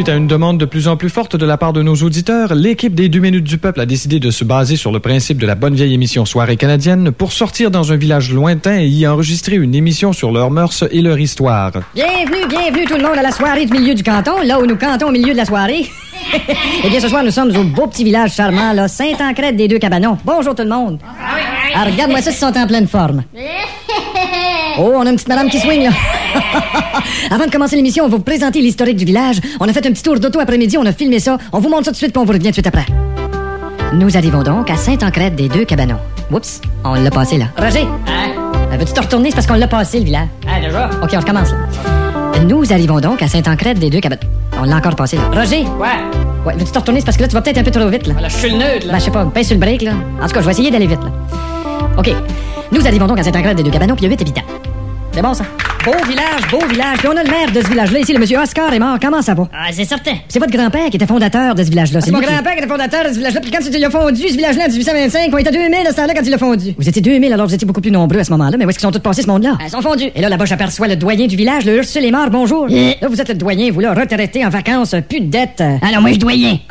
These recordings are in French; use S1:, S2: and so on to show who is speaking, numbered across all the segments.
S1: Suite à une demande de plus en plus forte de la part de nos auditeurs, l'équipe des 2 minutes du peuple a décidé de se baser sur le principe de la bonne vieille émission Soirée canadienne pour sortir dans un village lointain et y enregistrer une émission sur leurs mœurs et leur histoire.
S2: Bienvenue tout le monde à la soirée du milieu du canton, là où nous cantons au milieu de la soirée. Eh bien, ce soir, nous sommes au beau petit village charmant, là, Sainte-Ancrette des Deux Cabanons. Bonjour tout le monde. Ah, regarde-moi ça, ils sont en pleine forme. Oh, on a une petite madame qui swing, là. Avant de commencer l'émission, on va vous présenter l'historique du village. On a fait un petit tour d'auto après-midi, on a filmé ça. On vous montre ça tout de suite, puis on vous revient tout de suite après. Nous arrivons donc à Sainte-Ancrette des Deux Cabanons. Oups, on l'a passé, là. Roger! Veux-tu te retourner? C'est parce qu'on l'a passé, le village. Ah, déjà? OK, on recommence, là. Nous arrivons donc à Sainte-Ancrette des Deux Cabanons. On l'a encore passé, là. Roger! Ouais, veux-tu te retourner? C'est parce que là, tu vas peut-être un peu trop vite, là.
S3: Là, je suis le neutre, là.
S2: Ben, je sais pas, pèse sur le break, là. En tout cas, je vais essayer d'aller vite, là. OK. Nous arrivons donc à Sainte-Ancrette des Deux Cabanons, puis il y a 8 habitants. C'est bon, ça? Beau village. Puis on a le maire de ce village-là ici, le monsieur Oscar est mort. Comment ça va?
S3: Ah, c'est certain.
S2: C'est votre grand-père qui était fondateur de ce village-là.
S3: C'est mon grand-père qui était fondateur de ce village-là. Puis quand il a fondu ce village-là en 1825, on était 2000 à ce temps-là quand il a fondu.
S2: Vous étiez 2000, alors vous étiez beaucoup plus nombreux à ce moment-là. Mais où est-ce qu'ils sont tous passés, ce monde-là?
S3: Ils sont fondus.
S2: Et là, là-bas, j'aperçois le doyen du village, le Ursule est mort. Bonjour. Là, vous êtes le doyen, vous là, retraité en vacances, plus de dettes.
S3: Alors, moi, je suis doyen.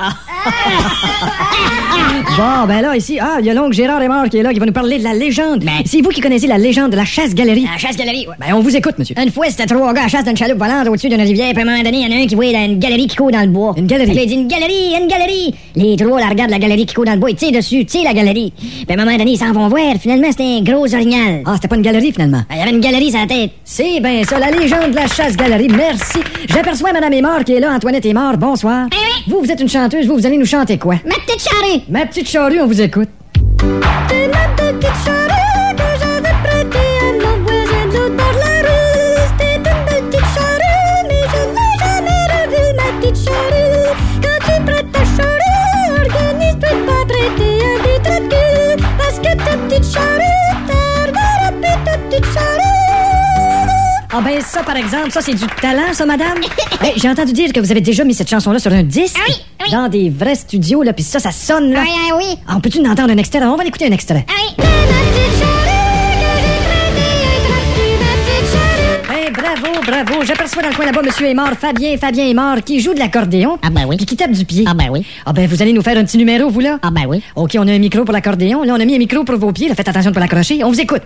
S2: Bon, ben là, ici, il y a l'oncle Gérard est mort qui est là, qui va nous parler de la légende. C'est vous qui connaissez la légende de la chasse-galerie.
S3: La chasse-galerie, ouais.
S2: Ben, on vous écoute, monsieur.
S3: Une fois, c'était 3 gars à chasse dans une chaloupe volante au-dessus d'une rivière, puis à un moment donné, il y en a un qui voyait une galerie qui court dans le bois.
S2: Une galerie?
S3: Il a dit une galerie. Les 3 la regardent la galerie qui court dans le bois, ils tirent dessus, la galerie. Puis à un moment donné, ils s'en vont voir. Finalement, c'était un gros orignal.
S2: Ah, c'était pas une galerie, finalement.
S3: Il y avait une galerie sur la tête.
S2: C'est ben ça, la légende de la chasse-galerie. Merci. J'aperçois Madame Aymar qui est là. Antoinette Aymar, bonsoir.
S3: Oui.
S2: Vous êtes une chanteuse. Vous allez nous chanter quoi?
S3: Ma petite charrue.
S2: Ma petite charrue, on vous écoute.
S4: C'est ma petite charrue que j'avais prêtée à mon voisin de l'autre bord de la rue. C'était une belle petite charrue, mais je n'ai jamais revu ma petite charrue. Quand tu prêtes ta charrue, organise-toi de pas prêter un des trous de cul. Parce que ta petite charrue, t'as regarde ta petite charrue.
S2: Ah ben ça, par exemple, ça c'est du talent, ça, madame. Hey, j'ai entendu dire que vous avez déjà mis cette chanson-là sur un disque.
S3: Oui.
S2: Dans des vrais studios, là, puis ça sonne, là.
S3: Oui.
S2: Ah, on peut-tu en entendre un extrait? On va écouter un extrait.
S3: Oui.
S4: C'est ma petite charrue que j'ai prêtée un trou de cul, ma petite charrue.
S2: Hey, bravo. J'aperçois dans le coin là-bas Monsieur Aymar, Fabien Aymar, qui joue de l'accordéon.
S3: Ah ben oui.
S2: Puis qui tape du pied.
S3: Ah ben oui.
S2: Ah ben, vous allez nous faire un petit numéro, vous, là?
S3: Ah ben oui.
S2: OK, on a un micro pour l'accordéon. Là, on a mis un micro pour vos pieds. Là, faites attention de pas l'accrocher. On vous écoute.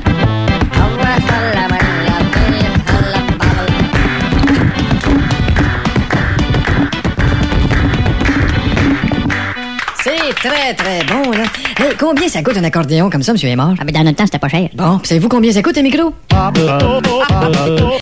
S2: C'est très, très bon, là. Hey, combien ça coûte un accordéon comme ça, Monsieur Aymar?
S3: Ah ben dans notre temps, c'était pas cher.
S2: Bon, savez-vous combien ça coûte un micro?